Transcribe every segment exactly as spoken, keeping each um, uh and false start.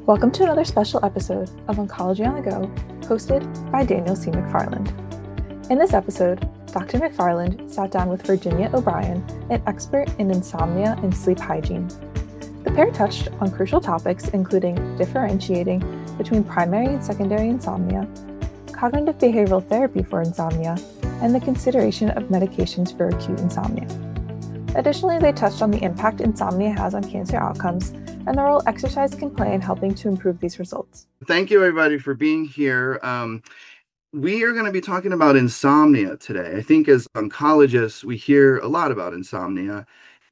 Welcome to another special episode of Oncology on the Go, hosted by Daniel C. McFarland. In this episode, Doctor McFarland sat down with Virginia O'Brien, an expert in insomnia and sleep hygiene. The pair touched on crucial topics including differentiating between primary and secondary insomnia, cognitive behavioral therapy for insomnia, and the consideration of medications for acute insomnia. Additionally, they touched on the impact insomnia has on cancer outcomes and the role exercise can play in helping to improve these results. Thank you, everybody, for being here. Um, we are going to be talking about insomnia today. I think as oncologists, we hear a lot about insomnia,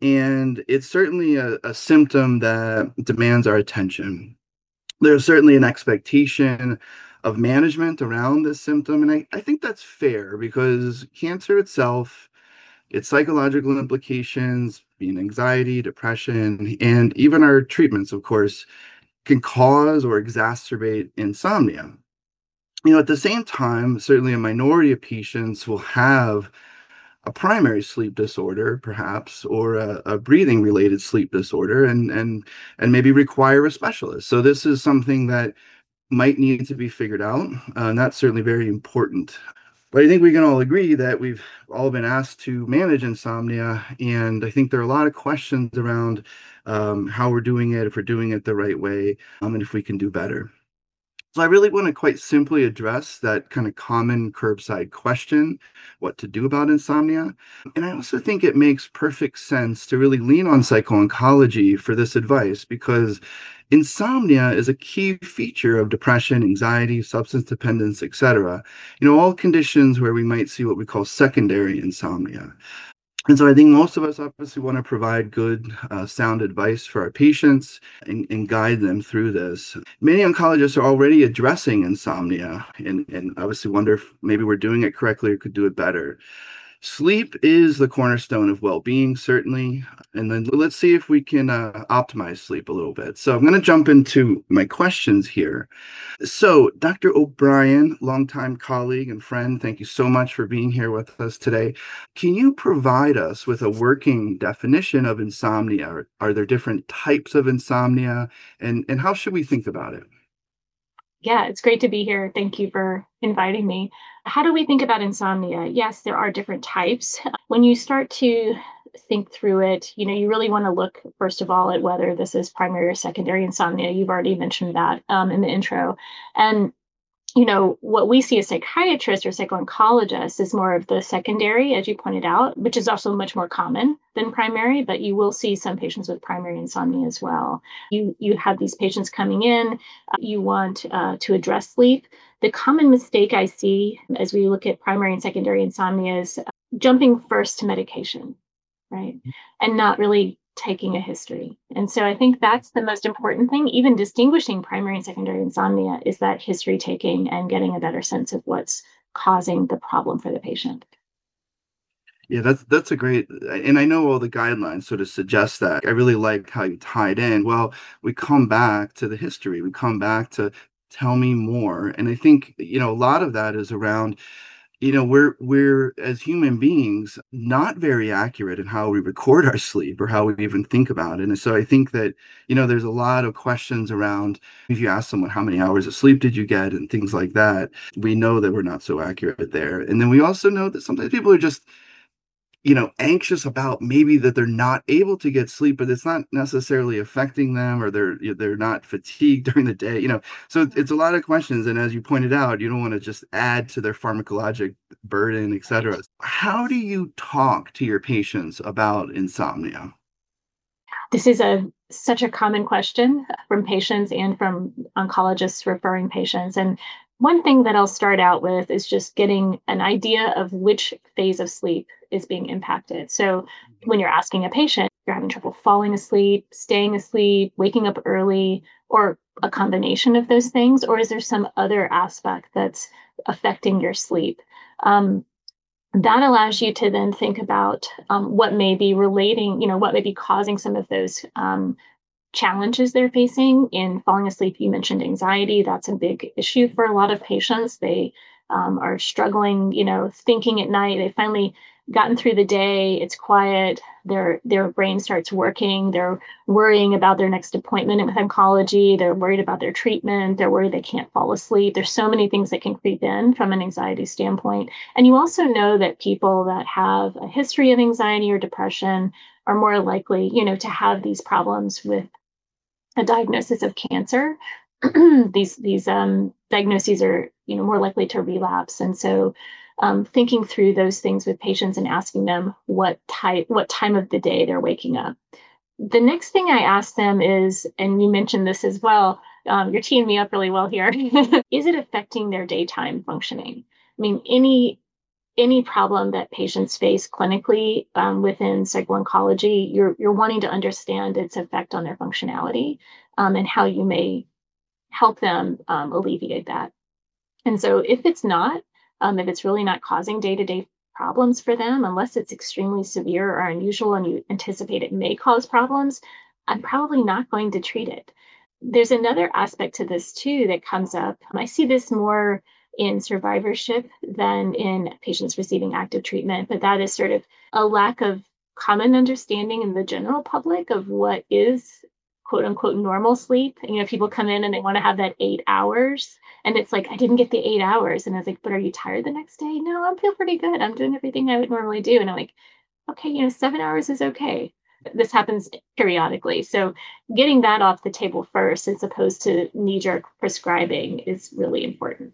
and it's certainly a, a symptom that demands our attention. There's certainly an expectation of management around this symptom, and I, I think that's fair because cancer itself, its psychological implications, being anxiety, depression, and even our treatments, of course, can cause or exacerbate insomnia. You know, at the same time, certainly a minority of patients will have a primary sleep disorder, perhaps, or a, a breathing-related sleep disorder, and and and maybe require a specialist. So this is something that might need to be figured out, uh, and that's certainly very important. But I think we can all agree that we've all been asked to manage insomnia, and I think there are a lot of questions around um, how we're doing it, if we're doing it the right way, um, and if we can do better. So I really want to quite simply address that kind of common curbside question, what to do about insomnia. And I also think it makes perfect sense to really lean on psycho-oncology for this advice because insomnia is a key feature of depression, anxiety, substance dependence, et cetera. You know, all conditions where we might see what we call secondary insomnia. And so I think most of us obviously want to provide good, uh, sound advice for our patients and, and guide them through this. Many oncologists are already addressing insomnia and, and obviously wonder if maybe we're doing it correctly or could do it better. Sleep is the cornerstone of well-being, certainly. And then let's see if we can uh, optimize sleep a little bit. So I'm going to jump into my questions here. So Doctor O'Brien, longtime colleague and friend, thank you so much for being here with us today. Can you provide us with a working definition of insomnia? Are, are there different types of insomnia? And, and how should we think about it? Yeah, it's great to be here. Thank you for inviting me. How do we think about insomnia? Yes, there are different types. When you start to think through it, you know, you really want to look, first of all, at whether this is primary or secondary insomnia. You've already mentioned that um, in the intro. And you know, what we see as psychiatrists or psycho-oncologists is more of the secondary, as you pointed out, which is also much more common than primary, but you will see some patients with primary insomnia as well. You you have these patients coming in, uh, you want uh, to address sleep. The common mistake I see as we look at primary and secondary insomnia is uh, jumping first to medication, right? And not really taking a history. And so I think that's the most important thing, even distinguishing primary and secondary insomnia, is that history taking and getting a better sense of what's causing the problem for the patient. Yeah, that's that's a great, and I know all the guidelines sort of suggest that. I really like how you tied in. Well, we come back to the history. We come back to tell me more. And I think, you know, a lot of that is around, you know, we're we're as human beings not very accurate in how we record our sleep or how we even think about it. And so I think that, you know, there's a lot of questions around if you ask someone how many hours of sleep did you get and things like that, we know that we're not so accurate there. And then we also know that sometimes people are just, you know, anxious about maybe that they're not able to get sleep, but it's not necessarily affecting them, or they're they're not fatigued during the day, you know. So it's a lot of questions, and as you pointed out, you don't want to just add to their pharmacologic burden, et cetera. How do you talk to your patients about insomnia? This is a such a common question from patients and from oncologists referring patients. And one thing that I'll start out with is just getting an idea of which phase of sleep is being impacted. So when you're asking a patient, you're having trouble falling asleep, staying asleep, waking up early, or a combination of those things, or is there some other aspect that's affecting your sleep? Um, that allows you to then think about um, what may be relating, you know, what may be causing some of those um, challenges they're facing in falling asleep. You mentioned anxiety. That's a big issue for a lot of patients. They um, are struggling, you know, thinking at night. They've finally gotten through the day. It's quiet. their their brain starts working. They're worrying about their next appointment with oncology. They're worried about their treatment. They're worried they can't fall asleep. There's so many things that can creep in from an anxiety standpoint. And you also know that people that have a history of anxiety or depression are more likely, you know, to have these problems with a diagnosis of cancer. these these um, diagnoses are, you know, more likely to relapse. And so um, thinking through those things with patients and asking them what type, what time of the day they're waking up. The next thing I ask them is, and you mentioned this as well, um, you're teeing me up really well here. Is it affecting their daytime functioning? I mean, any any problem that patients face clinically um, within psycho-oncology, you're you're wanting to understand its effect on their functionality um, and how you may help them um, alleviate that. And so if it's not, um, if it's really not causing day-to-day problems for them, unless it's extremely severe or unusual and you anticipate it may cause problems, I'm probably not going to treat it. There's another aspect to this too that comes up. I see this more in survivorship than in patients receiving active treatment, but that is sort of a lack of common understanding in the general public of what is quote unquote normal sleep. You know, people come in and they want to have that eight hours. And it's like, I didn't get the eight hours. And I was like, but are you tired the next day? No, I feel pretty good. I'm doing everything I would normally do. And I'm like, okay, you know, seven hours is okay. This happens periodically. So getting that off the table first, as opposed to knee-jerk prescribing, is really important.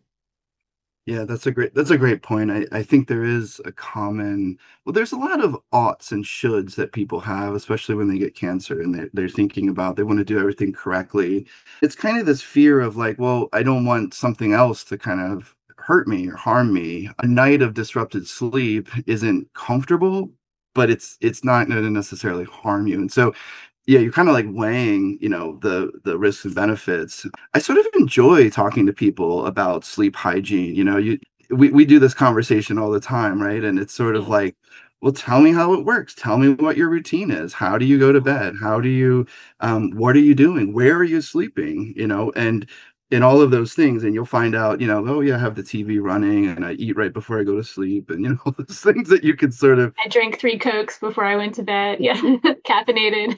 Yeah, that's a great that's a great point. I, I think there is a common well, there's a lot of oughts and shoulds that people have, especially when they get cancer and they're, they're thinking about they want to do everything correctly. It's kind of this fear of like, well, I don't want something else to kind of hurt me or harm me. A night of disrupted sleep isn't comfortable, but it's it's not going to necessarily harm you. And so yeah, you're kind of like weighing, you know, the the risks and benefits. I sort of enjoy talking to people about sleep hygiene. You know, you we, we do this conversation all the time, right? And it's sort of Yeah. like, well, tell me how it works. Tell me what your routine is. How do you go to bed? How do you um what are you doing? Where are you sleeping? You know, and in all of those things, and you'll find out, you know, oh yeah, I have the T V running and I eat right before I go to sleep, and you know, those things that you can sort of I drank three Cokes before I went to bed. Yeah, caffeinated.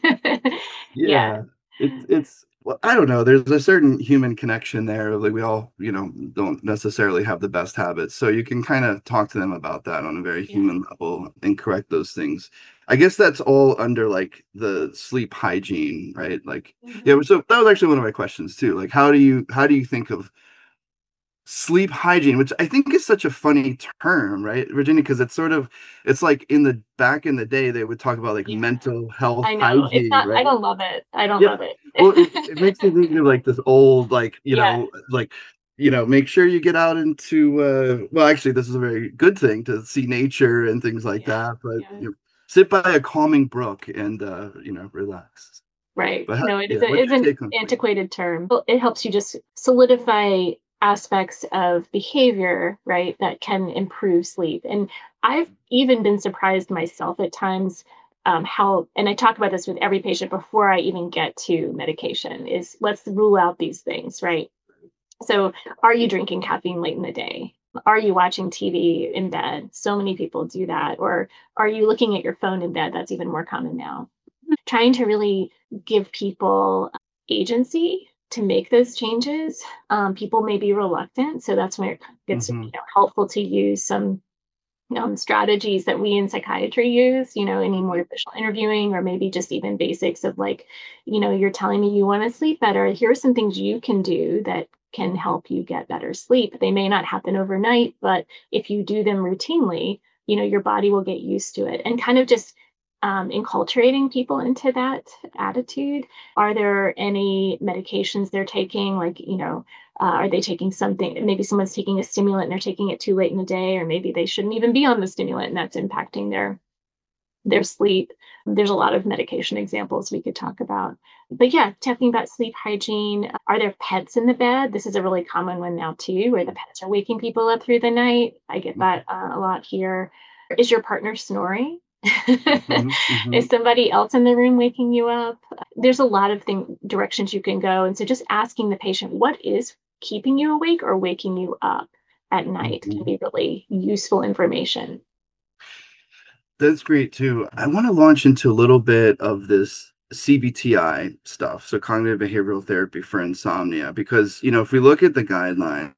Yeah, yeah, it's it's well, I don't know. There's a certain human connection there. Like we all, you know, don't necessarily have the best habits, so you can kind of talk to them about that on a very yeah. human level and correct those things. I guess that's all under like the sleep hygiene, right? Like, yeah. Mhm. So that was actually one of my questions too. Like, how do you how do you think of sleep hygiene, which I think is such a funny term, right, Virginia? Because it's sort of it's like in the back in the day they would talk about like Yeah, mental health I know. It's hygiene, not, I right? don't love it. I don't Yeah. love Well, it, it it. makes me think of like this old, like, you Yeah, know, like, you know, make sure you get out into, uh, well, actually, this is a very good thing to see nature and things like yeah, that, but yeah. you know, sit by a calming brook and, uh, you know, relax. Right. But how, No, it is yeah, a, what's it's your an take on sleep? antiquated term. Well, it helps you just solidify aspects of behavior, right, that can improve sleep. And I've even been surprised myself at times um, how, and I talk about this with every patient before I even get to medication, is let's rule out these things, right? So, are you drinking caffeine late in the day? Are you watching T V in bed? So many people do that. Or are you looking at your phone in bed? That's even more common now. Trying to really give people agency to make those changes. Um, people may be reluctant, so that's where it gets, you Hmm. know, helpful to use some um, strategies that we in psychiatry use, you know, any more official interviewing, or maybe just even basics of like, you know, you're telling me you want to sleep better. Here are some things you can do that can help you get better sleep. They may not happen overnight, but if you do them routinely, you know, your body will get used to it, and kind of just um, enculturating people into that attitude. Are there any medications they're taking? Like, you know, uh, are they taking something? Maybe someone's taking a stimulant and they're taking it too late in the day, or maybe they shouldn't even be on the stimulant and that's impacting their their sleep. There's a lot of medication examples we could talk about. But yeah, talking about sleep hygiene. Are there pets in the bed? This is a really common one now too, where the pets are waking people up through the night. I get that uh, a lot here. Is your partner snoring? Hmm. Hmm. Is somebody else in the room waking you up? There's a lot of thing directions you can go. And so just asking the patient, what is keeping you awake or waking you up at night, can Hmm. be really useful information. That's great too. I want to launch into a little bit of this C B T I stuff, so cognitive behavioral therapy for insomnia, because, you know, if we look at the guidelines,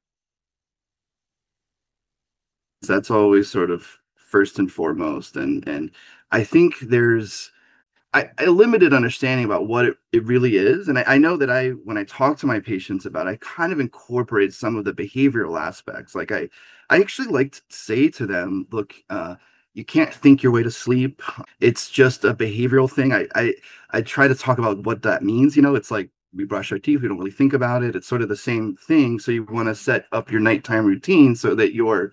that's always sort of first and foremost. And and I think there's I, a limited understanding about what it, it really is. And I, I know that I, when I talk to my patients about it, I kind of incorporate some of the behavioral aspects. Like I, I actually like to say to them, look, uh, you can't think your way to sleep. It's just a behavioral thing. I, I, I try to talk about what that means. You know, it's like we brush our teeth, we don't really think about it. It's sort of the same thing. So you want to set up your nighttime routine so that you're,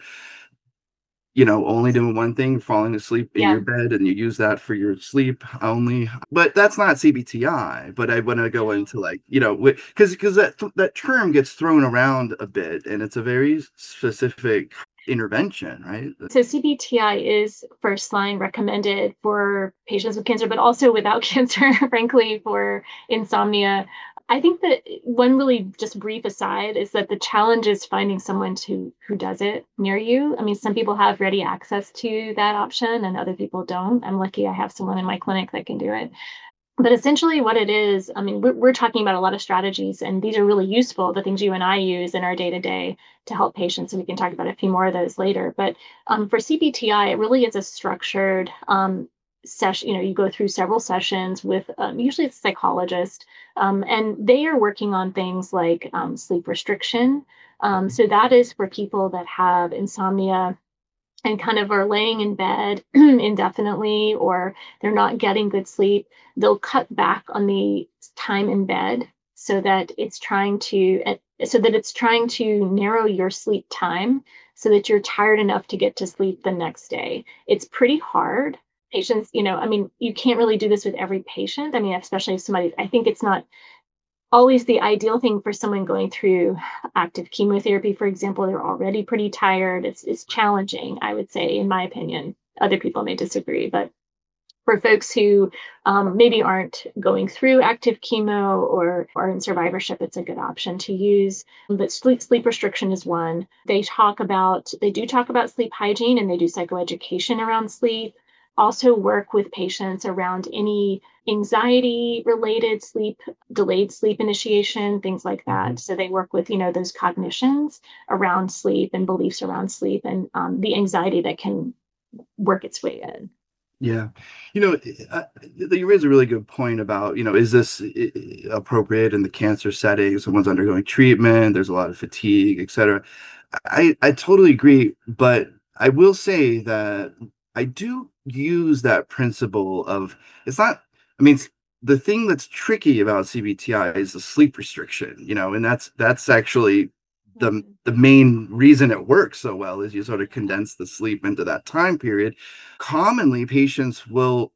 you know, only doing one thing, falling asleep in Yeah. your bed, and you use that for your sleep only. But that's not C B T I. But I want to go into, like, you know, because because that that term gets thrown around a bit, and it's a very specific intervention, right? So C B T I is first line recommended for patients with cancer, but also without cancer, frankly, for insomnia. I think that one really just brief aside is that the challenge is finding someone to who does it near you. I mean, some people have ready access to that option and other people don't. I'm lucky I have someone in my clinic that can do it. But essentially, what it is, I mean, we're, we're talking about a lot of strategies, and these are really useful, the things you and I use in our day to day to help patients. And we can talk about a few more of those later. But um, for C B T I, it really is a structured um, session. You know, you go through several sessions with um, usually it's a psychologist, um, and they are working on things like um, sleep restriction. Um, so that is for people that have insomnia and kind of are laying in bed indefinitely, or they're not getting good sleep. They'll cut back on the time in bed so that it's trying to so that it's trying to narrow your sleep time so that you're tired enough to get to sleep the next day. It's pretty hard. Patients, you know, I mean, you can't really do this with every patient. I mean, especially if somebody, I think it's not always the ideal thing for someone going through active chemotherapy, for example. They're already pretty tired. It's, it's challenging, I would say, in my opinion. Other people may disagree, but for folks who um, maybe aren't going through active chemo or are in survivorship, it's a good option to use. But sleep sleep restriction is one. They talk about they do talk about sleep hygiene, and they do psychoeducation around sleep. Also work with patients around any anxiety related sleep, delayed sleep initiation, things like that. Mm-hmm. So they work with, you know, those cognitions around sleep and beliefs around sleep and um, the anxiety that can work its way in. Yeah. You know, uh, you raise a really good point about, you know, is this appropriate in the cancer setting? Someone's undergoing treatment, there's a lot of fatigue, et cetera. I, I totally agree. But I will say that I do use that principle of, it's not, I mean, the thing that's tricky about C B T I is the sleep restriction, you know, and that's, that's actually the the main reason it works so well is you sort of condense the sleep into that time period. Commonly, patients will,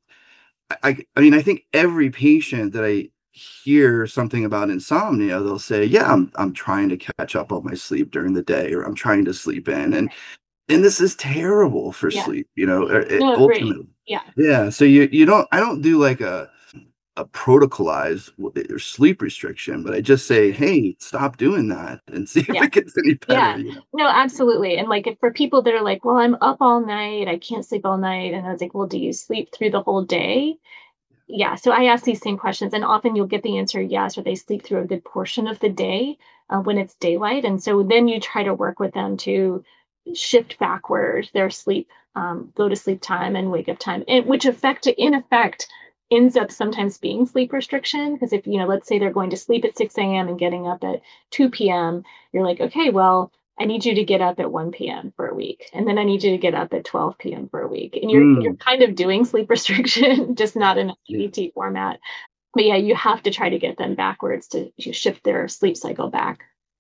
I, I mean, I think every patient that I hear something about insomnia, they'll say, yeah, I'm, I'm trying to catch up on my sleep during the day, or I'm trying to sleep in. And, and this is terrible for yeah. sleep, you know, no, ultimately. great. Yeah. Yeah. So you, you don't, I don't do like a, a protocolized sleep restriction, but I just say, hey, stop doing that and see if yeah. it gets any better. Yeah, you know? No, absolutely. And like if for people that are like, well, I'm up all night, I can't sleep all night. And I was like, well, do you sleep through the whole day? Yeah. So I ask these same questions, and often you'll get the answer yes, or they sleep through a good portion of the day uh, when it's daylight. And so then you try to work with them to shift backward their sleep, um, go to sleep time and wake up time, and which affect in effect ends up sometimes being sleep restriction. Because if, you know, let's say they're going to sleep at six a.m. and getting up at two p.m., you're like, okay, well, I need you to get up at one p.m. for a week. And then I need you to get up at twelve p.m. for a week. And you're, mm. you're kind of doing sleep restriction, just not in a C B T yeah. format. But yeah, you have to try to get them backwards to shift their sleep cycle back.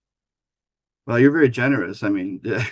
Well, you're very generous. I mean, I,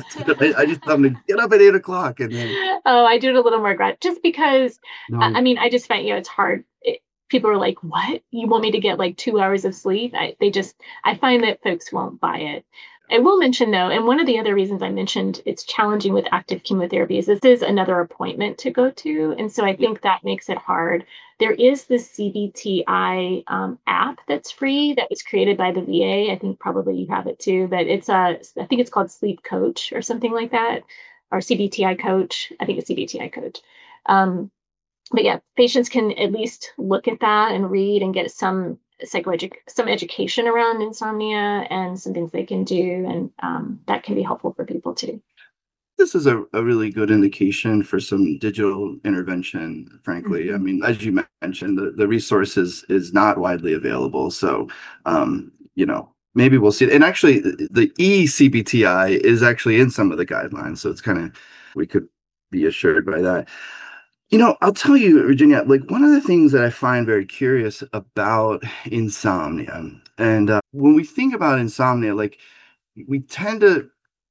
I just tell them to get up at eight o'clock, and then. Oh, I do it a little more grad, just because. No. I, I mean, I just find, you know, it's hard. It, people are like, "What? You want me to get like two hours of sleep?" I, they just, I find that folks won't buy it. I will mention though, and one of the other reasons I mentioned it's challenging with active chemotherapy is this is another appointment to go to, and so I think that makes it hard. There is this C B T I um, app that's free that was created by the V A. I think probably you have it too, but it's a, I think it's called Sleep Coach or something like that, or C B T I Coach. I think it's C B T I Coach. Um, but yeah, patients can at least look at that and read and get some psychoeduc some education around insomnia and some things they can do, and um, that can be helpful for people too. This is a, a really good indication for some digital intervention, frankly. I Mhm. mean, as you mentioned, the, the resource is, is not widely available. So, um, you know, maybe we'll see it. And actually, the, the e C B T I is actually in some of the guidelines. So it's kind of, we could be assured by that. You know, I'll tell you, Virginia, like one of the things that I find very curious about insomnia, and uh, when we think about insomnia, like we tend to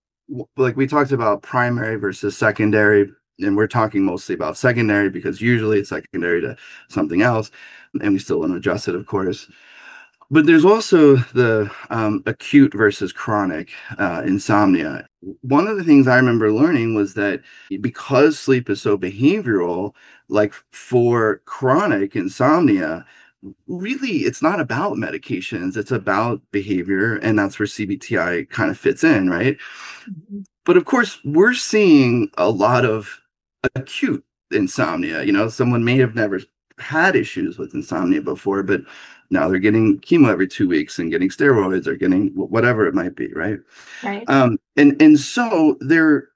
like we talked about primary versus secondary, and we're talking mostly about secondary because usually it's secondary to something else, and we still want to address it, of course. But there's also the um, acute versus chronic uh, insomnia. One of the things I remember learning was that because sleep is so behavioral, like for chronic insomnia, really it's not about medications, it's about behavior, and that's where C B T I kind of fits in, right? Mhm. But of course, we're seeing a lot of acute insomnia. You know, someone may have never had issues with insomnia before, but now they're getting chemo every two weeks and getting steroids or getting whatever it might be, right? Right. Um, and and so there,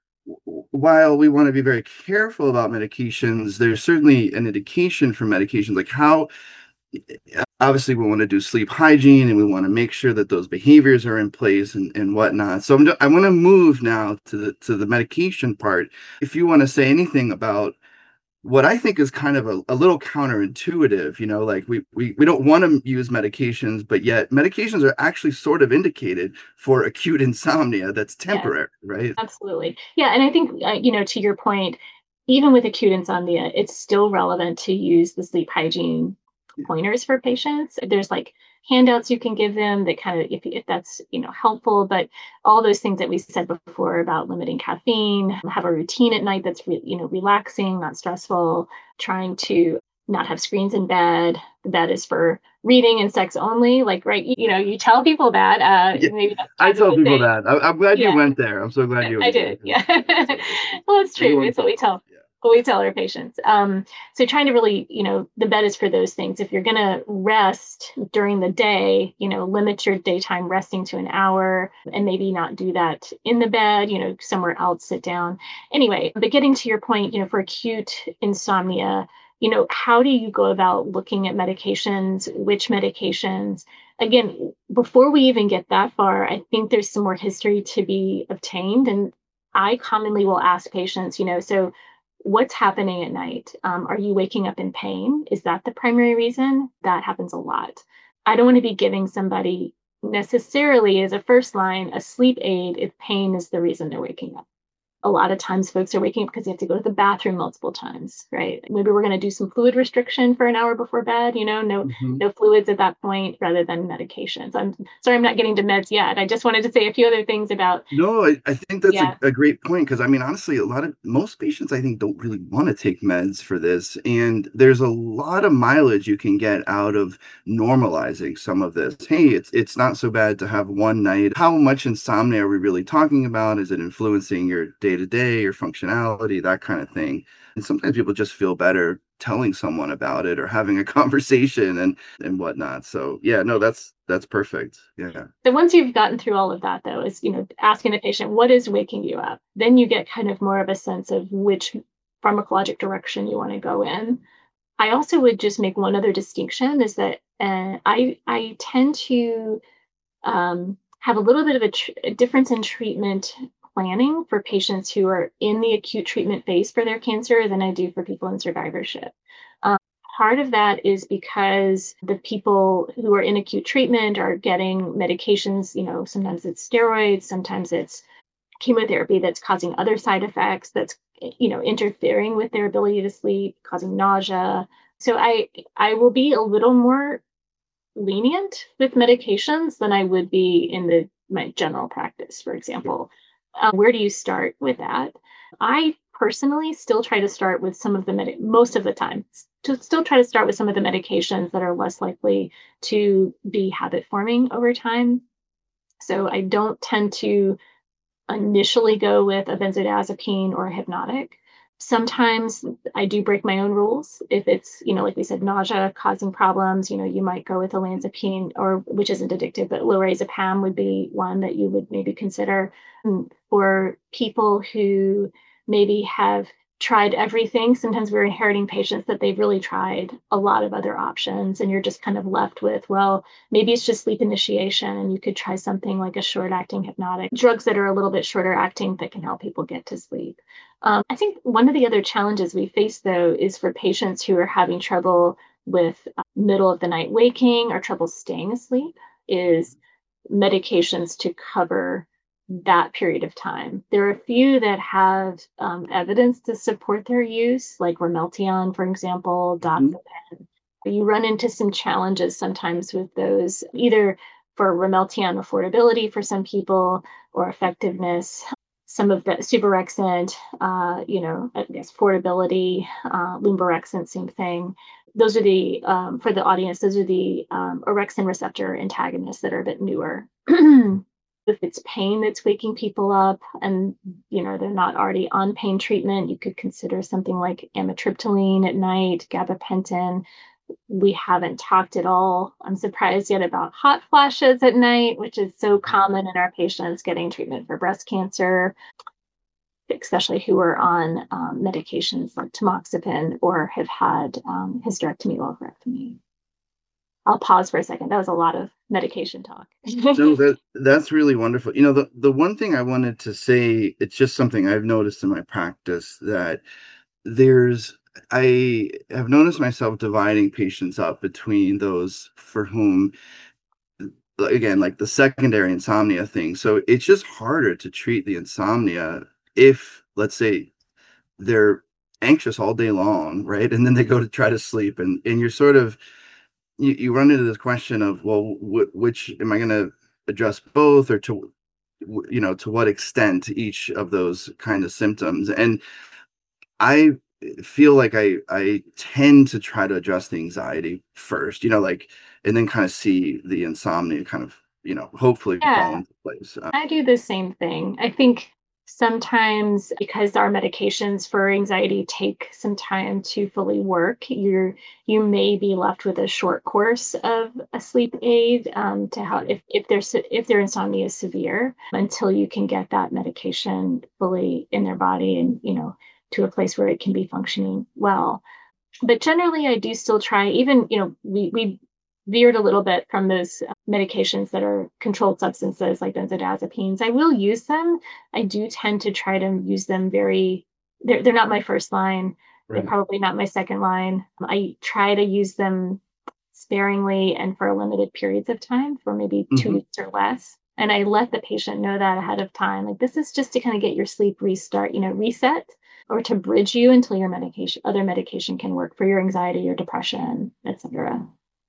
while we want to be very careful about medications, there's certainly an indication for medications, like how obviously we want to do sleep hygiene and we want to make sure that those behaviors are in place and, and whatnot. So I'm, I want to move now to the to the medication part. If you want to say anything about what I think is kind of a, a little counterintuitive, you know, like we, we we don't want to use medications, but yet medications are actually sort of indicated for acute insomnia that's Yes, temporary, right? absolutely. Yeah, and I think uh, you know, to your point, even with acute insomnia, it's still relevant to use the sleep hygiene pointers for patients. There's like handouts you can give them that kind of, if, if that's you know helpful, but all those things that we said before about limiting caffeine, have a routine at night that's re- you know relaxing, not stressful, trying to not have screens in bed. The bed is for reading and sex only. Like, right, you, you know, you tell people that. Uh, Yeah, maybe that's I kind of tell the people thing. that. I, I'm glad you Yeah, went there. I'm so glad you I went there did. because Yeah. that's what Well, it's true. everyone It's what we tells us. tell Yeah. what we tell our patients. Um, so trying to really, you know, the bed is for those things. If you're going to rest during the day, you know, limit your daytime resting to an hour and maybe not do that in the bed, you know, somewhere else, sit down. Anyway, but getting to your point, you know, for acute insomnia, you know, how do you go about looking at medications, which medications? Again, before we even get that far, I think there's some more history to be obtained. And I commonly will ask patients, you know, so what's happening at night? Um, are you waking up in pain? Is that the primary reason? That happens a lot. I don't want to be giving somebody necessarily as a first line a sleep aid if pain is the reason they're waking up. A lot of times folks are waking up because they have to go to the bathroom multiple times, right? Maybe we're going to do some fluid restriction for an hour before bed, you know, no Mhm. no fluids at that point rather than medications. I'm sorry I'm not getting to meds yet. I just wanted to say a few other things about No, I, I think that's a, yeah, a great point because I mean, honestly, a lot of most patients I think don't really want to take meds for this. And there's a lot of mileage you can get out of normalizing some of this. Hey, it's it's not so bad to have one night. How much insomnia are we really talking about? Is it influencing your day to day, your functionality, that kind of thing? And sometimes people just feel better telling someone about it or having a conversation and and whatnot. So yeah, no, that's that's perfect. Yeah. so once you've gotten through all of that, though, is you know asking the patient what is waking you up. Then you get kind of more of a sense of which pharmacologic direction you want to go in. I also would just make one other distinction is that uh, I I tend to um, have a little bit of a, tr- a difference in treatment planning for patients who are in the acute treatment phase for their cancer than I do for people in survivorship. Um, Part of that is because the people who are in acute treatment are getting medications, you know, sometimes it's steroids, sometimes it's chemotherapy that's causing other side effects, that's, you know, interfering with their ability to sleep, causing nausea. So I I will be a little more lenient with medications than I would be in the my general practice, for example. Um, where do you start with that? I personally still try to start with some of the med- most of the time to still try to start with some of the medications that are less likely to be habit forming over time. So I don't tend to initially go with a benzodiazepine or a hypnotic. Sometimes I do break my own rules. If it's, you know, like we said, nausea causing problems, you know, you might go with olanzapine, or which isn't addictive, but lorazepam would be one that you would maybe consider. Mm, For people who maybe have tried everything, sometimes we're inheriting patients that they've really tried a lot of other options, and you're just kind of left with, well, maybe it's just sleep initiation, and you could try something like a short acting hypnotic, drugs that are a little bit shorter acting that can help people get to sleep. Um, I think one of the other challenges we face, though, is for patients who are having trouble with uh, middle of the night waking or trouble staying asleep, is medications to cover that period of time. There are a few that have um, evidence to support their use, like Ramelteon, for example, Mhm. Doxapen. You run into some challenges sometimes with those, either for Ramelteon affordability for some people or effectiveness. Some of the Suvorexant, uh, you know, I guess affordability, uh, Lumborexant, same thing. Those are the, um, for the audience, those are the um, orexin receptor antagonists that are a bit newer. If it's pain that's waking people up and, you know, they're not already on pain treatment, you could consider something like amitriptyline at night, gabapentin. We haven't talked at all, I'm surprised yet, about hot flashes at night, which is so common in our patients getting treatment for breast cancer, especially who are on um, medications like tamoxifen or have had um, hysterectomy or oophorectomy. I'll pause for a second. That was a lot of medication talk. No, that that's really wonderful. You know, the the one thing I wanted to say, it's just something I've noticed in my practice that there's I have noticed myself dividing patients up between those for whom, like, again, like the secondary insomnia thing. So it's just harder to treat the insomnia if, let's say, they're anxious all day long, right? And then they go to try to sleep, and and you're sort of you, you run into this question of, well, wh- which am I going to address both, or to w- you know to what extent each of those kind of symptoms? And I feel like I I tend to try to address the anxiety first, you know, like, and then kind of see the insomnia kind of, you know, hopefully fall Yeah. into place. Uh, I do the same thing. I think sometimes because our medications for anxiety take some time to fully work, you're you may be left with a short course of a sleep aid um, to help if if their se- if their insomnia is severe until you can get that medication fully in their body and you know to a place where it can be functioning well. But generally, I do still try. Even you know we we veered a little bit from those uh, medications that are controlled substances like benzodiazepines. I will use them. I do tend to try to use them very. They're they're not my first line. They're right. probably not my second line. I try to use them sparingly and for limited periods of time, for maybe two Hmm. weeks or less. And I let the patient know that ahead of time. Like this is just to kind of get your sleep restart, you know, reset, or to bridge you until your medication, other medication can work for your anxiety, your depression, et cetera.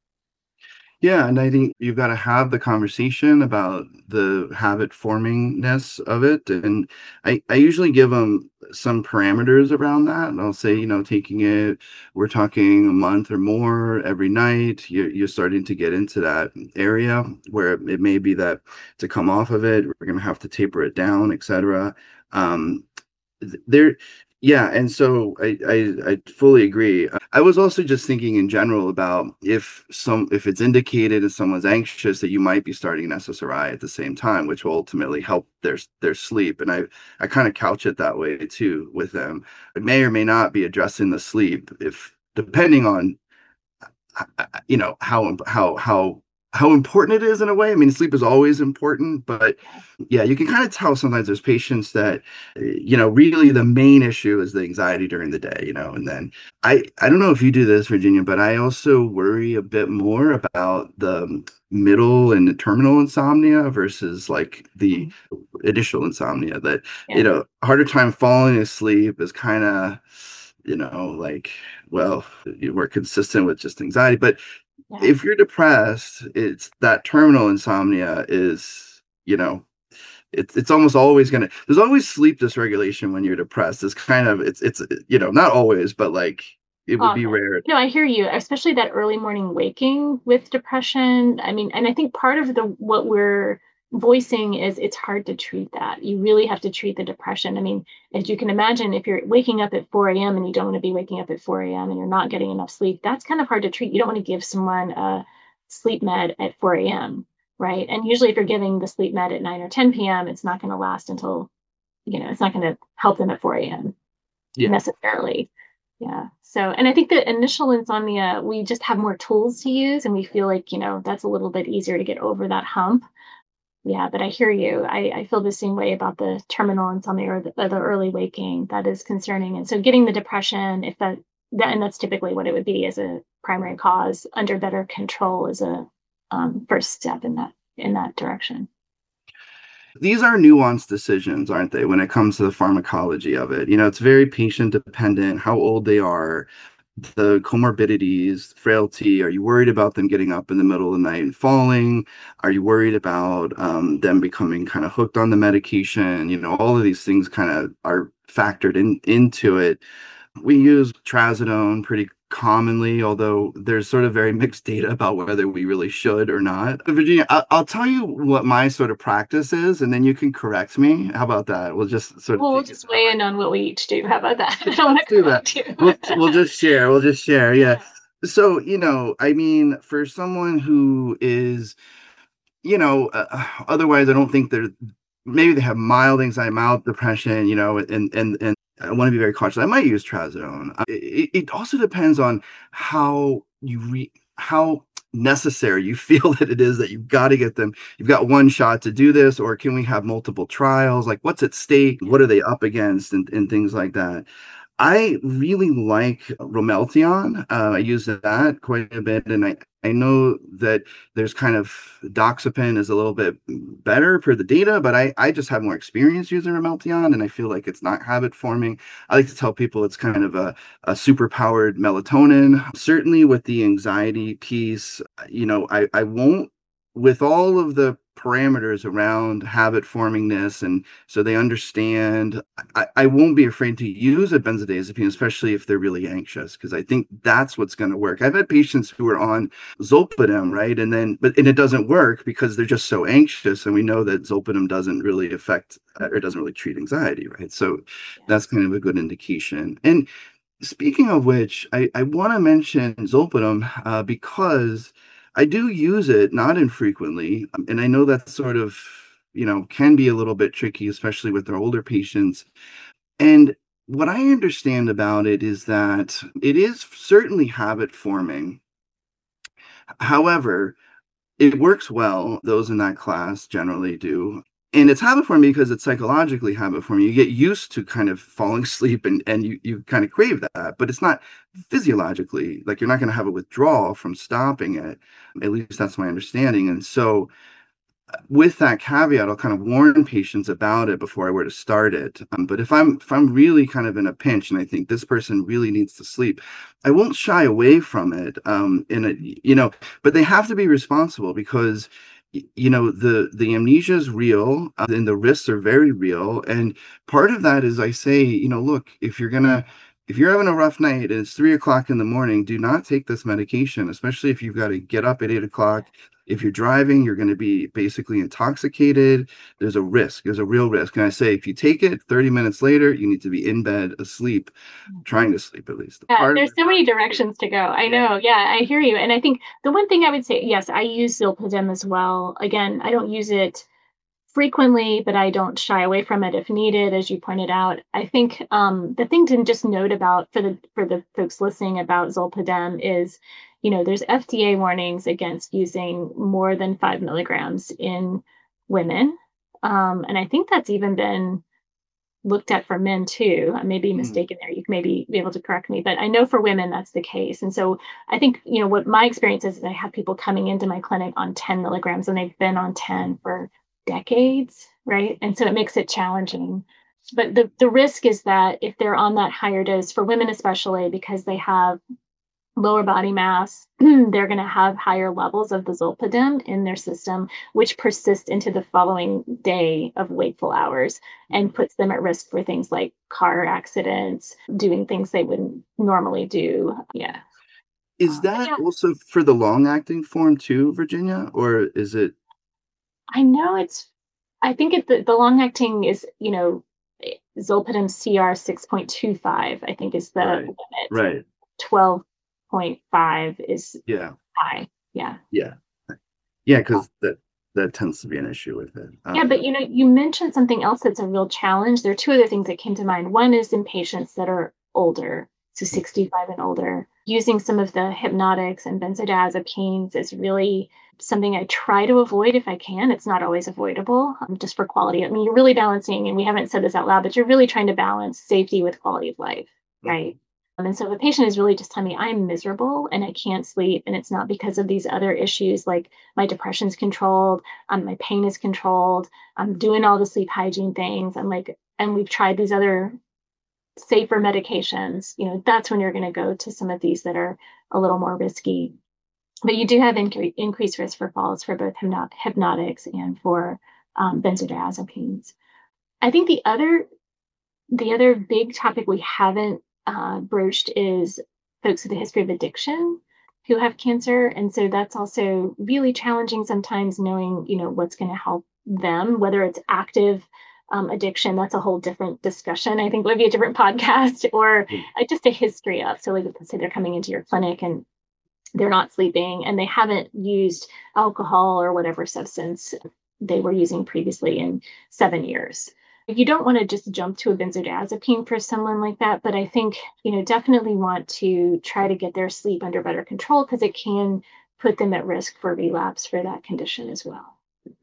Yeah, and I think you've got to have the conversation about the habit formingness of it. And I, I usually give them some parameters around that. And I'll say, you know, taking it, we're talking a month or more every night. You're, you're starting to get into that area where it may be that to come off of it, we're going to have to taper it down, et cetera. Um, there yeah, and so I, I i fully agree. I was also just thinking in general about if some if it's indicated if someone's anxious, that you might be starting an S S R I at the same time, which will ultimately help their their sleep. And i i kind of couch it that way too with them. It may or may not be addressing the sleep, if depending on you know how how how how important it is in a way. I mean, sleep is always important, but yeah, you can kind of tell sometimes there's patients that uh, you know really the main issue is the anxiety during the day, you know. And then I I don't know if you do this, Virginia, but I also worry a bit more about the middle and the terminal insomnia versus like the Mhm. initial insomnia. That you Yeah. know harder time falling asleep is kind of, you know, like, well, you were consistent with just anxiety. But Yeah. if you're depressed, it's that terminal insomnia is, you know, it's it's almost always gonna there's always sleep dysregulation when you're depressed. It's kind of it's it's you know, not always, but like it would be Often. rare. No, I hear you, especially that early morning waking with depression. I mean, and I think part of the what we're voicing is it's hard to treat that. You really have to treat the depression. I mean, as you can imagine, if you're waking up at four a.m. and you don't want to be waking up at four a.m. and you're not getting enough sleep, that's kind of hard to treat. You don't want to give someone a sleep med at four a.m., right? And usually if you're giving the sleep med at nine or ten p.m., it's not going to last until, you know, it's not going to help them at four a.m. Yeah. necessarily. Yeah. So, and I think the initial insomnia, we just have more tools to use, and we feel like, you know, that's a little bit easier to get over that hump. Yeah, but I hear you. I, I feel the same way about the terminal insomnia, or the, or the early waking. That is concerning. And so getting the depression, if that, that, and that's typically what it would be as a primary cause, under better control is a um, first step in that, in that direction. These are nuanced decisions, aren't they, when it comes to the pharmacology of it? You know, it's very patient dependent, how old they are, the comorbidities, frailty. Are you worried about them getting up in the middle of the night and falling? Are you worried about um, them becoming kind of hooked on the medication? You know, all of these things kind of are factored in into it. We use trazodone pretty commonly, although there's sort of very mixed data about whether we really should or not. Virginia, I'll, I'll tell you what my sort of practice is, and then you can correct me. How about that? We'll just sort of well, we'll just weigh in on what we each do. How about that? I don't Let's do that. We'll, we'll just share. We'll just share. Yeah. So, you know, I mean, for someone who is, you know, uh, otherwise, I don't think they're, maybe they have mild anxiety, mild depression, you know, and, and, and I want to be very cautious. I might use trazodone. It, it also depends on how you re, how necessary you feel that it is that you've got to get them. You've got one shot to do this, or can we have multiple trials? Like, what's at stake? What are they up against, and, and things like that. I really like Romeltion. Uh, I use that quite a bit, and I, I know that there's kind of doxepin is a little bit better per the data, but I, I just have more experience using Romeltion, and I feel like it's not habit forming. I like to tell people it's kind of a, a super powered melatonin. Certainly with the anxiety piece, you know, I, I won't, with all of the parameters around habit formingness, and so they understand, I, I won't be afraid to use a benzodiazepine, especially if they're really anxious, because I think that's what's going to work. I've had patients who are on Zolpidem, right? And then, but, and it doesn't work because they're just so anxious. And we know that Zolpidem doesn't really affect, or doesn't really treat anxiety, right? So that's kind of a good indication. And speaking of which, I, I want to mention Zolpidem uh, because I do use it not infrequently, and I know that sort of, you know, can be a little bit tricky, especially with our older patients. And what I understand about it is that it is certainly habit forming. However, it works well. Those in that class generally do. And it's habit forming because it's psychologically habit forming. You get used to kind of falling asleep, and, and you, you kind of crave that, but it's not physiologically, like you're not going to have a withdrawal from stopping it. At least that's my understanding. And so with that caveat, I'll kind of warn patients about it before I were to start it. Um, but if I'm if I'm really kind of in a pinch and I think this person really needs to sleep, I won't shy away from it. Um, in a, you know, but they have to be responsible, because you know, the the amnesia is real, uh, and the risks are very real. And part of that is, I say, you know, look, if you're gonna if you're having a rough night and it's three o'clock in the morning, do not take this medication, especially if you've got to get up at eight o'clock. If you're driving, you're going to be basically intoxicated. There's a risk. There's a real risk. And I say, if you take it, thirty minutes later, you need to be in bed, asleep, trying to sleep at least. Yeah, Part there's so many directions to go. I know. Yeah, I hear you. And I think the one thing I would say, yes, I use Zolpidem as well. Again, I don't use it frequently, but I don't shy away from it if needed, as you pointed out. I think um, the thing to just note about for the for the folks listening about Zolpidem is, you know, there's F D A warnings against using more than five milligrams in women. Um, and I think that's even been looked at for men too. I may be mistaken there. You can maybe be able to correct me, but I know for women that's the case. And so I think, you know, what my experience is, I have people coming into my clinic on ten milligrams, and they've been on ten for decades, right? And so it makes it challenging. But the, the risk is that if they're on that higher dose, for women especially, because they have lower body mass, they're going to have higher levels of the Zolpidem in their system, which persist into the following day of wakeful hours and puts them at risk for things like car accidents, doing things they wouldn't normally do. Yeah. Is that yeah. also for the long-acting form too, Virginia, or is it? I know it's, I think it, the, the long acting is, you know, eh, Zolpidem C R six point two five, I think is the Right. limit. Right. twelve point five is Yeah. high. Yeah. Yeah. Yeah, because that that tends to be an issue with it. Yeah, Um, but you know, you mentioned something else that's a real challenge. There are two other things that came to mind. One is in patients that are older, so sixty-five and older. Using some of the hypnotics and benzodiazepines is really something I try to avoid if I can. It's not always avoidable, um, just for quality. I mean, you're really balancing, and we haven't said this out loud, but you're really trying to balance safety with quality of life, right? Um, and so if a patient is really just telling me I'm miserable and I can't sleep, and it's not because of these other issues like my depression's controlled, um, my pain is controlled, I'm doing all the sleep hygiene things, I'm like, and we've tried these other safer medications, you know, that's when you're going to go to some of these that are a little more risky. But you do have incre- increased risk for falls for both hypno- hypnotics and for um, benzodiazepines. I think the other the other big topic we haven't uh, broached is folks with a history of addiction who have cancer, and so that's also really challenging sometimes knowing, you know, what's going to help them, whether it's active um, addiction. That's a whole different discussion. I think would be a different podcast, or uh, just a history of. So, like, let's say they're coming into your clinic and they're not sleeping and they haven't used alcohol or whatever substance they were using previously in seven years. You don't want to just jump to a benzodiazepine for someone like that, but I think, you know, definitely want to try to get their sleep under better control because it can put them at risk for relapse for that condition as well.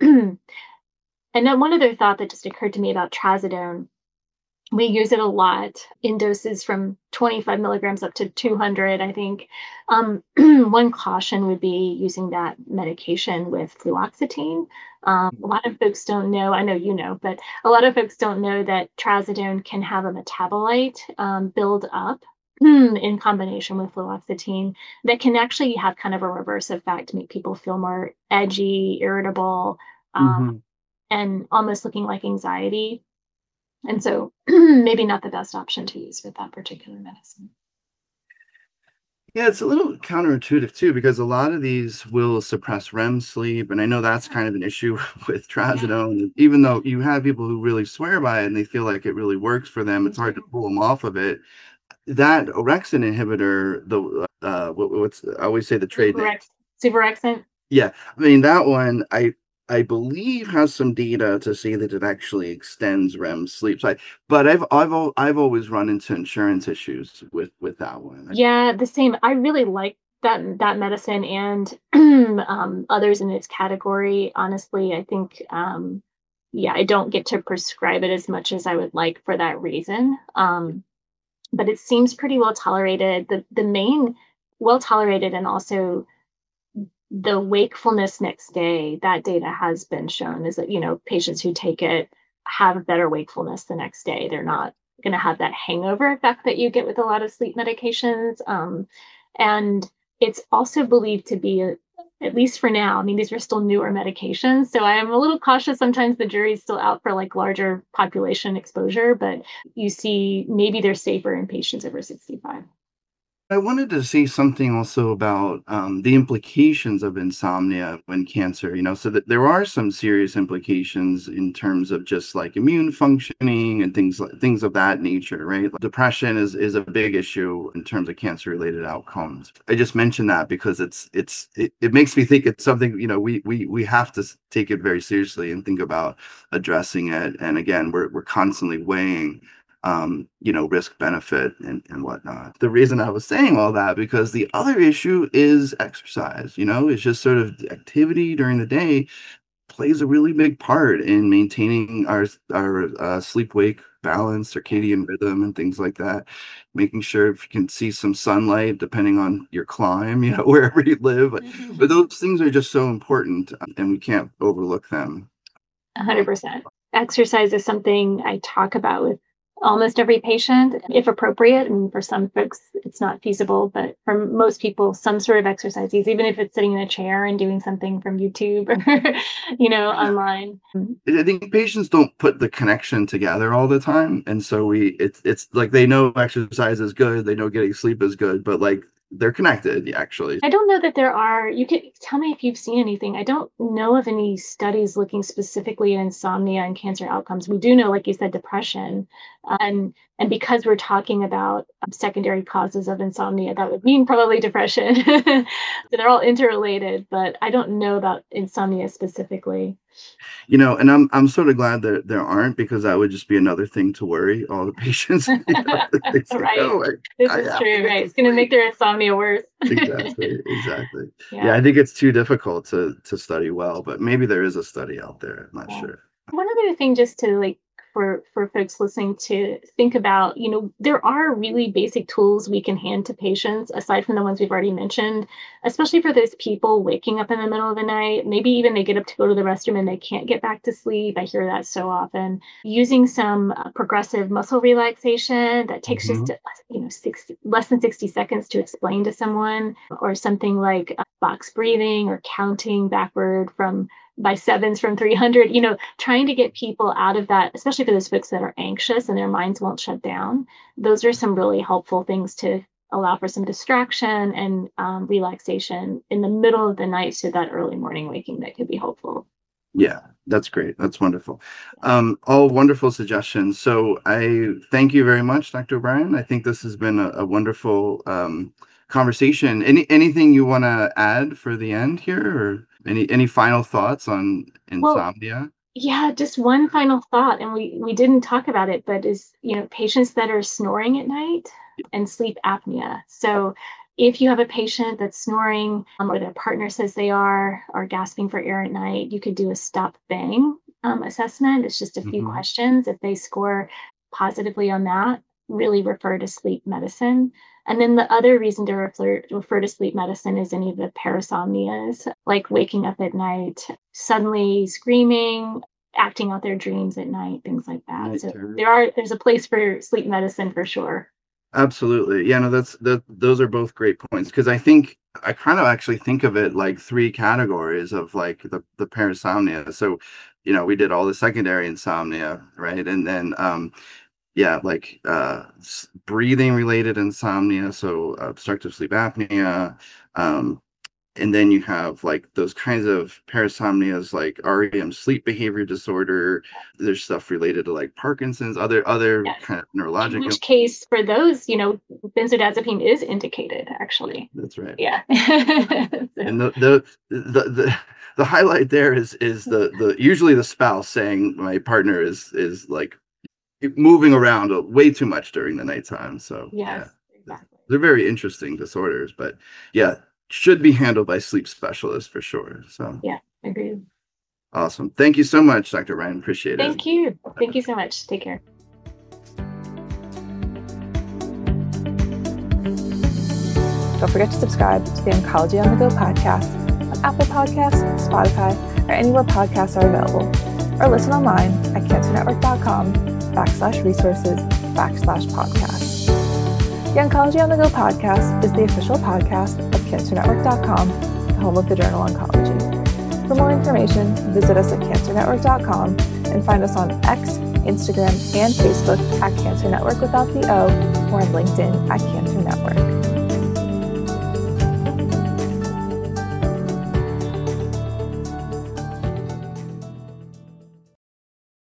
And then one other thought that just occurred to me about trazodone, we use it a lot in doses from twenty-five milligrams up to two hundred, I think. Um, one caution would be using that medication with fluoxetine. Um, a lot of folks don't know, I know you know, but a lot of folks don't know that trazodone can have a metabolite um, build up in combination with fluoxetine that can actually have kind of a reverse effect, make people feel more edgy, irritable, um, mhm. and almost looking like anxiety. And so maybe not the best option to use with that particular medicine. Yeah, it's a little counterintuitive too, because a lot of these will suppress R E M sleep, and I know that's kind of an issue with Yeah. trazodone. Even though you have people who really swear by it and they feel like it really works for them, it's hard to Mhm. pull them off of it. That orexin inhibitor, the uh, what, what's I always say the trade name. Suvorex- Suvorexant. Yeah, I mean that one, I I believe has some data to say that it actually extends R E M sleep. So I, but I've I've al- I've always run into insurance issues with with that one. Yeah, the same. I really like that that medicine and um, others in its category. Honestly, I think um, yeah, I don't get to prescribe it as much as I would like for that reason. Um, but it seems pretty well tolerated. The the main well tolerated and also the wakefulness next day, that data has been shown is that, you know, patients who take it have better wakefulness the next day. They're not going to have that hangover effect that you get with a lot of sleep medications. Um, and it's also believed to be, a, at least for now, I mean, these are still newer medications. So I am a little cautious. Sometimes the jury's still out for like larger population exposure, but you see maybe they're safer in patients over sixty-five. I wanted to say something also about um, the implications of insomnia when cancer, you know, so that there are some serious implications in terms of just like immune functioning and things like things of that nature, right? Depression is is a big issue in terms of cancer related outcomes. I just mentioned that because it's it's it, it makes me think it's something, you know, we we we have to s- take it very seriously and think about addressing it. And again, we're we're constantly weighing um, you know, risk benefit and, and whatnot. The reason I was saying all that because the other issue is exercise, you know, it's just sort of the activity during the day plays a really big part in maintaining our our uh, sleep wake balance, circadian rhythm, and things like that. Making sure if you can see some sunlight, depending on your climb, you know, wherever you live. But those things are just so important, um, and we can't overlook them. one hundred percent. Exercise is something I talk about with almost every patient, if appropriate. And for some folks, it's not feasible, but for most people, some sort of exercise, even if it's sitting in a chair and doing something from YouTube or, you know, online. I think patients don't put the connection together all the time, and so we it's it's like they know exercise is good, they know getting sleep is good, but like they're connected, actually. I don't know that there are. You could tell me if you've seen anything. I don't know of any studies looking specifically at insomnia and cancer outcomes. We do know, like you said, depression. Uh, and and because we're talking about um, secondary causes of insomnia, that would mean probably depression. So they're all interrelated, but I don't know about insomnia specifically. You know, and I'm I'm sort of glad that there aren't, because that would just be another thing to worry all the patients. You know, it's like, Right. oh, I, This I is have true, to get right? to It's going to make sleep. their insomnia worse. Exactly, exactly. Yeah, Yeah. I think it's too difficult to to study well, but maybe there is a study out there. I'm not Yeah. sure. One other thing, just to like for for folks listening to think about, you know, there are really basic tools we can hand to patients aside from the ones we've already mentioned, especially for those people waking up in the middle of the night. Maybe even they get up to go to the restroom and they can't get back to sleep. I hear that so often. Using some uh, progressive muscle relaxation that takes hmm just uh, you know sixty less than sixty seconds to explain to someone, or something like uh, box breathing or counting backward from by sevens from three hundred, you know, trying to get people out of that, especially for those folks that are anxious and their minds won't shut down. Those are some really helpful things to allow for some distraction and um, relaxation in the middle of the night, so that early morning waking that could be helpful. Yeah, that's great. That's wonderful. Um, all wonderful suggestions. So I thank you very much, Doctor O'Brien. I think this has been a, a wonderful um, conversation. Any anything you want to add for the end here, or any any final thoughts on Well, insomnia? yeah, just one final thought, and we we didn't talk about it, but is, you know, patients that are snoring at night and sleep apnea. So if you have a patient that's snoring, um, or their partner says they are, or gasping for air at night, you could do a stop bang um, assessment. It's just a few hmm questions. If they score positively on that, really refer to sleep medicine. And then the other reason to refer, refer to sleep medicine is any of the parasomnias, like waking up at night, suddenly screaming, acting out their dreams at night, things like that. Night So terrors. there are there's a place for sleep medicine for sure. Absolutely. Yeah, no, that's that those are both great points, because I think I kind of actually think of it like three categories of like the the parasomnia. So, you know, we did all the secondary insomnia, right? And then um yeah, like uh s- breathing related insomnia, so obstructive sleep apnea, um and then you have like those kinds of parasomnias like R E M, sleep behavior disorder. There's stuff related to like Parkinson's, other other Yes. kind of In neurologic. which case, for those, you know, benzodiazepine is indicated, actually. That's right. Yeah. So, And the the the the, the highlight there is is the the usually the spouse saying my partner is is like moving around way too much during the nighttime. So yeah, yes, exactly. they're very interesting disorders, but yeah, should be handled by sleep specialists for sure. So Yeah, agreed. awesome. Thank you so much, Doctor Ryan. Appreciate it. Thank you. Thank you so much. Take care. Don't forget to subscribe to the Oncology on the Go podcast on Apple Podcasts, Spotify, or anywhere podcasts are available. Or listen online at cancernetwork.com backslash resources backslash podcasts. The Oncology on the Go podcast is the official podcast of cancer network dot com, the home of the journal Oncology. For more information, visit us at cancer network dot com and find us on X, Instagram, and Facebook at Cancer Network without the O, or on LinkedIn at Cancer Network.